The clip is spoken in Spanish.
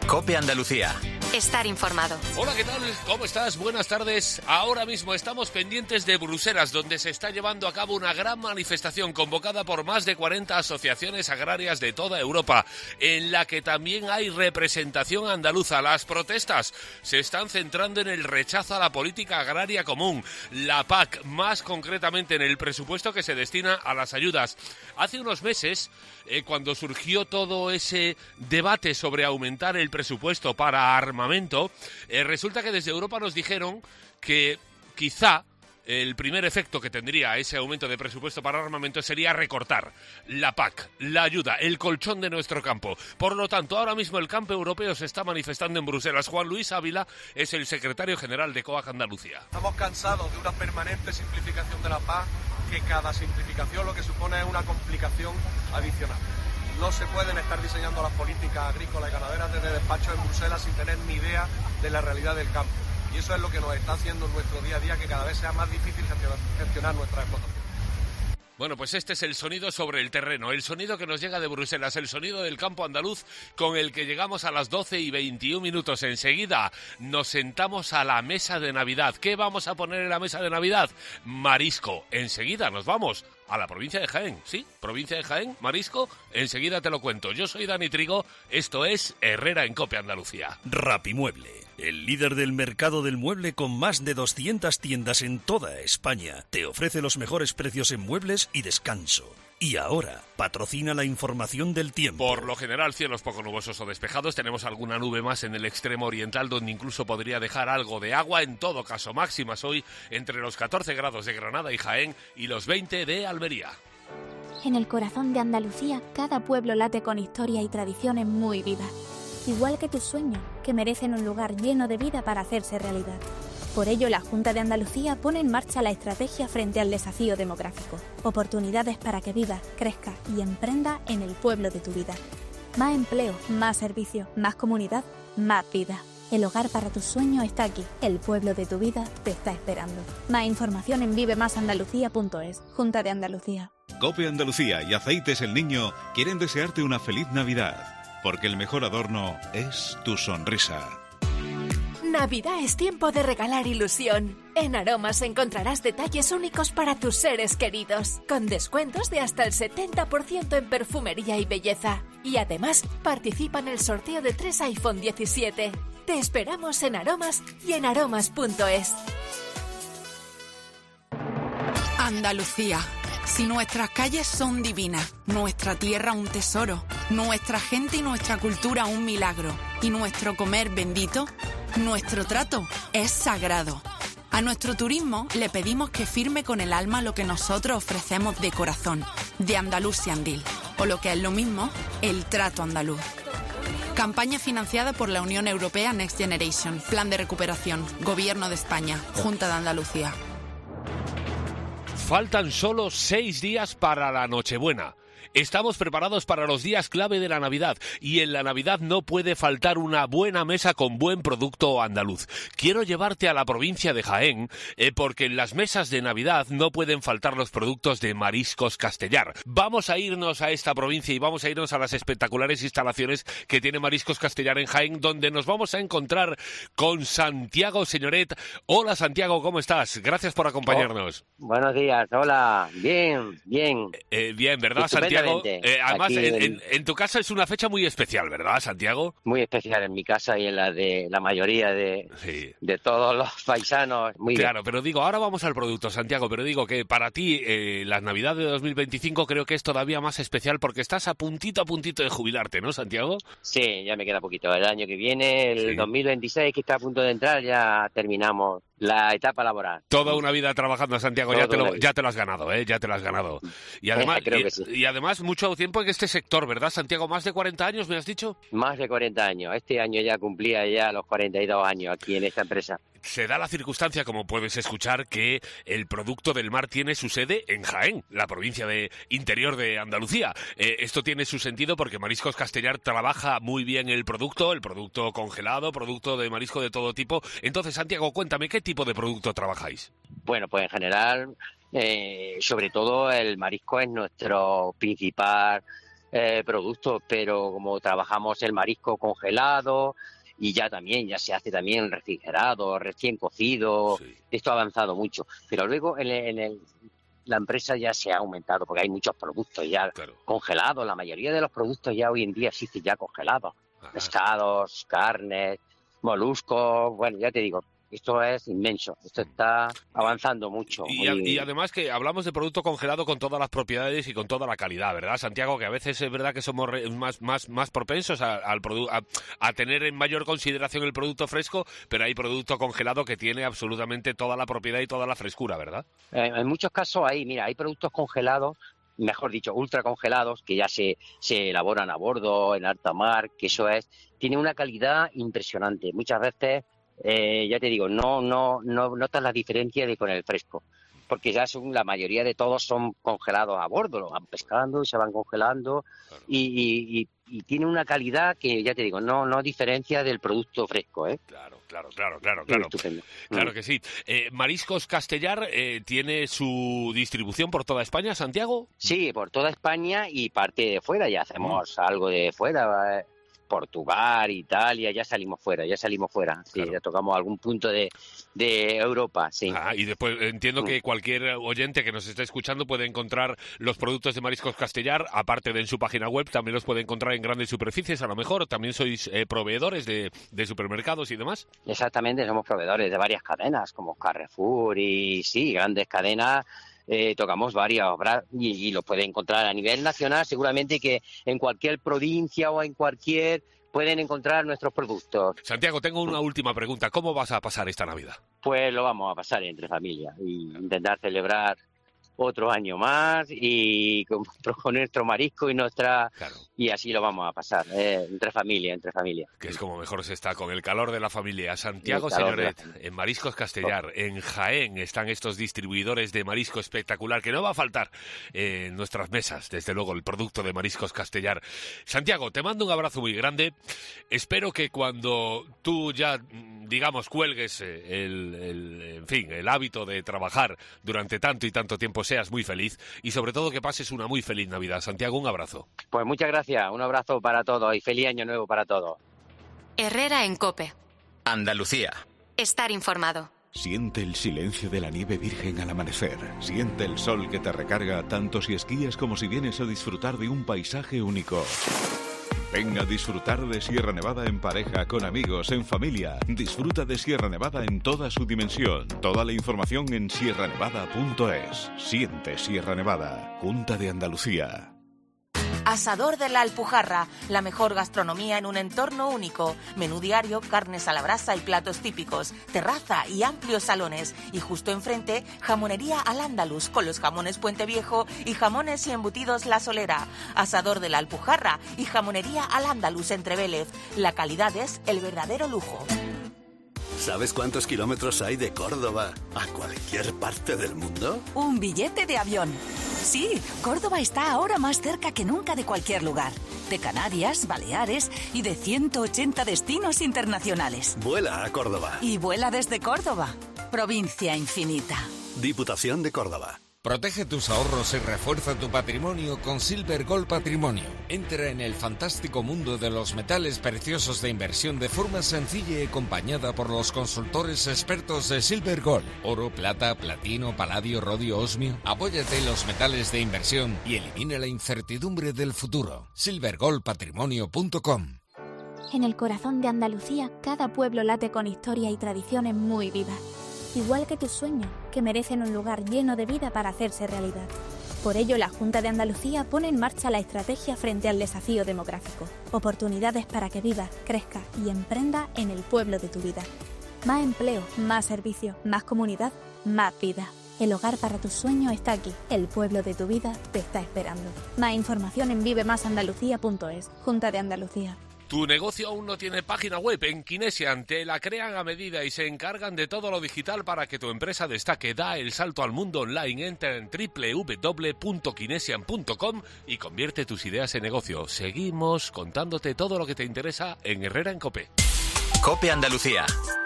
COPE Andalucía. Estar informado. Hola, ¿qué tal? ¿Cómo estás? Buenas tardes. Ahora mismo estamos pendientes de Bruselas, donde se está llevando a cabo una gran manifestación convocada por más de 40 asociaciones agrarias de toda Europa, en la que también hay representación andaluza. Las protestas se están centrando en el rechazo a la política agraria común, la PAC, más concretamente en el presupuesto que se destina a las ayudas. Hace unos meses, cuando surgió todo ese debate sobre aumentar el presupuesto para armamento, resulta que desde Europa nos dijeron que quizá el primer efecto que tendría ese aumento de presupuesto para armamento sería recortar la PAC, la ayuda, el colchón de nuestro campo. Por lo tanto, ahora mismo el campo europeo se está manifestando en Bruselas. Juan Luis Ávila es el secretario general de COAG Andalucía. Estamos cansados de una permanente simplificación de la PAC, que cada simplificación lo que supone es una complicación adicional. No se pueden estar diseñando las políticas agrícolas y ganaderas desde despachos en Bruselas sin tener ni idea de la realidad del campo. Y eso es lo que nos está haciendo en nuestro día a día, que cada vez sea más difícil gestionar nuestras explotaciones. Bueno, pues este es el sonido sobre el terreno, el sonido que nos llega de Bruselas, el sonido del campo andaluz con el que llegamos a las 12:21. Enseguida nos sentamos a la mesa de Navidad. ¿Qué vamos a poner en la mesa de Navidad? Marisco. Enseguida nos vamos a la provincia de Jaén. Sí, provincia de Jaén, marisco. Enseguida te lo cuento. Yo soy Dani Trigo, esto es Herrera en COPE Andalucía. Rapimueble, el líder del mercado del mueble con más de 200 tiendas en toda España, te ofrece los mejores precios en muebles y descanso. Y ahora, patrocina la información del tiempo. Por lo general, cielos poco nubosos o despejados. Tenemos alguna nube más en el extremo oriental, donde incluso podría dejar algo de agua. En todo caso, máximas hoy entre los 14 grados de Granada y Jaén y los 20 de Almería. En el corazón de Andalucía, cada pueblo late con historia y tradiciones muy vivas. Igual que tus sueños, que merecen un lugar lleno de vida para hacerse realidad. Por ello, la Junta de Andalucía pone en marcha la estrategia frente al desafío demográfico. Oportunidades para que vivas, crezcas y emprendas en el pueblo de tu vida. Más empleo, más servicios, más comunidad, más vida. El hogar para tus sueños está aquí. El pueblo de tu vida te está esperando. Más información en vivemasandalucía.es. Junta de Andalucía. COPE Andalucía y Aceites El Niño quieren desearte una feliz Navidad, porque el mejor adorno es tu sonrisa. Navidad es tiempo de regalar ilusión. En Aromas encontrarás detalles únicos para tus seres queridos, con descuentos de hasta el 70% en perfumería y belleza. Y además, participa en el sorteo de 3 iPhone 17. Te esperamos en Aromas y en aromas.es. Andalucía. Si nuestras calles son divinas, nuestra tierra un tesoro, nuestra gente y nuestra cultura un milagro, y nuestro comer bendito, nuestro trato es sagrado. A nuestro turismo le pedimos que firme con el alma lo que nosotros ofrecemos de corazón, de Andalucía Andil, o lo que es lo mismo, el trato andaluz. Campaña financiada por la Unión Europea Next Generation, Plan de Recuperación, Gobierno de España, Junta de Andalucía. Faltan solo 6 días para la Nochebuena. Estamos preparados para los días clave de la Navidad y en la Navidad no puede faltar una buena mesa con buen producto andaluz. Quiero llevarte a la provincia de Jaén porque en las mesas de Navidad no pueden faltar los productos de Mariscos Castellar. Vamos a irnos a esta provincia y vamos a irnos a las espectaculares instalaciones que tiene Mariscos Castellar en Jaén, donde nos vamos a encontrar con Santiago Señoret. Hola Santiago, ¿cómo estás? Gracias por acompañarnos. Buenos días, hola, bien. Bien, ¿verdad, Santiago? Además, en tu casa es una fecha muy especial, ¿verdad, Santiago? Muy especial en mi casa y en la de la mayoría de todos los paisanos. Muy claro, bien. pero digo, ahora vamos al producto, Santiago, pero digo que para ti la Navidad de 2025 creo que es todavía más especial porque estás a puntito de jubilarte, ¿no, Santiago? Sí, ya me queda poquito. El año que viene, el 2026, que está a punto de entrar, ya terminamos la etapa laboral. Toda una vida trabajando, Santiago, ya te lo has ganado, ya te lo has ganado. Y además, creo que sí. Y además mucho tiempo en este sector, ¿verdad, Santiago? ¿Más de 40 años, me has dicho? Más de 40 años. Este año ya cumplía ya los 42 años aquí en esta empresa. Se da la circunstancia, como puedes escuchar, que el producto del mar tiene su sede en Jaén, la provincia de interior de Andalucía. Esto tiene su sentido porque Mariscos Castellar trabaja muy bien el producto congelado, producto de marisco de todo tipo. Entonces, Santiago, cuéntame, ¿qué tipo de producto trabajáis? Bueno, pues en general, sobre todo el marisco es nuestro principal productos, pero como trabajamos el marisco congelado y ya se hace también refrigerado, recién cocido, esto ha avanzado mucho. Pero luego la empresa ya se ha aumentado porque hay muchos productos ya congelados. La mayoría de los productos ya hoy en día existen ya congelados. Pescados, carnes, moluscos, bueno, ya te digo, esto es inmenso, esto está avanzando mucho. Y además que hablamos de producto congelado con todas las propiedades y con toda la calidad, ¿verdad, Santiago? Que a veces es verdad que somos más propensos a tener en mayor consideración el producto fresco, pero hay producto congelado que tiene absolutamente toda la propiedad y toda la frescura, ¿verdad? En muchos casos hay productos congelados, mejor dicho, ultra congelados, que ya se elaboran a bordo, en alta mar, que tiene una calidad impresionante. Muchas veces, ya te digo, no notas la diferencia con el fresco, porque ya la mayoría de todos son congelados a bordo, los van pescando y se van congelando, y tiene una calidad que, ya te digo, no diferencia del producto fresco, ¿eh? Claro. Estupendo. Claro que sí. Mariscos Castellar tiene su distribución por toda España, Santiago. Sí, por toda España y parte de fuera, ya hacemos algo de fuera, Portugal, Italia, ya salimos fuera, sí, ya tocamos algún punto de Europa, sí. Y después entiendo que cualquier oyente que nos esté escuchando puede encontrar los productos de Mariscos Castellar, aparte de en su página web, también los puede encontrar en grandes superficies, a lo mejor, también sois proveedores de supermercados y demás. Exactamente, somos proveedores de varias cadenas, como Carrefour y sí, grandes cadenas. Tocamos varios y los puede encontrar a nivel nacional, seguramente que en cualquier provincia o en cualquier pueden encontrar nuestros productos. Santiago, tengo una última pregunta. ¿Cómo vas a pasar esta Navidad? Pues lo vamos a pasar entre familia y intentar celebrar otro año más y con nuestro marisco y así lo vamos a pasar, entre familia. Que es como mejor se está, con el calor de la familia. Santiago Senyoret, en Mariscos Castellar, en Jaén, están estos distribuidores de marisco espectacular, que no va a faltar en nuestras mesas, desde luego, el producto de Mariscos Castellar. Santiago, te mando un abrazo muy grande. Espero que cuando tú ya, digamos, cuelgues el hábito de trabajar durante tanto y tanto tiempo, seas muy feliz y sobre todo que pases una muy feliz Navidad. Santiago, un abrazo. Pues muchas gracias, un abrazo para todos y feliz año nuevo para todos. Herrera en COPE. Andalucía. Estar informado. Siente el silencio de la nieve virgen al amanecer. Siente el sol que te recarga tanto si esquías como si vienes a disfrutar de un paisaje único. Venga a disfrutar de Sierra Nevada en pareja, con amigos, en familia. Disfruta de Sierra Nevada en toda su dimensión. Toda la información en sierranevada.es. Siente Sierra Nevada. Junta de Andalucía. Asador de la Alpujarra, la mejor gastronomía en un entorno único. Menú diario, carnes a la brasa y platos típicos, terraza y amplios salones. Y justo enfrente, jamonería al Andaluz, con los jamones Puente Viejo y jamones y embutidos La Solera. Asador de la Alpujarra y jamonería al Andaluz entre Vélez. La calidad es el verdadero lujo. ¿Sabes cuántos kilómetros hay de Córdoba a cualquier parte del mundo? Un billete de avión. Sí, Córdoba está ahora más cerca que nunca de cualquier lugar. De Canarias, Baleares y de 180 destinos internacionales. Vuela a Córdoba. Y vuela desde Córdoba. Provincia infinita. Diputación de Córdoba. Protege tus ahorros y refuerza tu patrimonio con Silver Gold Patrimonio. Entra en el fantástico mundo de los metales preciosos de inversión de forma sencilla y acompañada por los consultores expertos de Silver Gold. Oro, plata, platino, paladio, rodio, osmio. Apóyate en los metales de inversión y elimina la incertidumbre del futuro. silvergoldpatrimonio.com. En el corazón de Andalucía, cada pueblo late con historia y tradiciones muy vivas. Igual que tus sueños, que merecen un lugar lleno de vida para hacerse realidad. Por ello, la Junta de Andalucía pone en marcha la estrategia frente al desafío demográfico. Oportunidades para que vivas, crezcas y emprendas en el pueblo de tu vida. Más empleo, más servicios, más comunidad, más vida. El hogar para tus sueños está aquí. El pueblo de tu vida te está esperando. Más información en vivemasandalucía.es. Junta de Andalucía. Tu negocio aún no tiene página web. En Kinesian te la crean a medida y se encargan de todo lo digital para que tu empresa destaque. Da el salto al mundo online. Entra en www.kinesian.com y convierte tus ideas en negocio. Seguimos contándote todo lo que te interesa en Herrera en COPE. COPE Andalucía.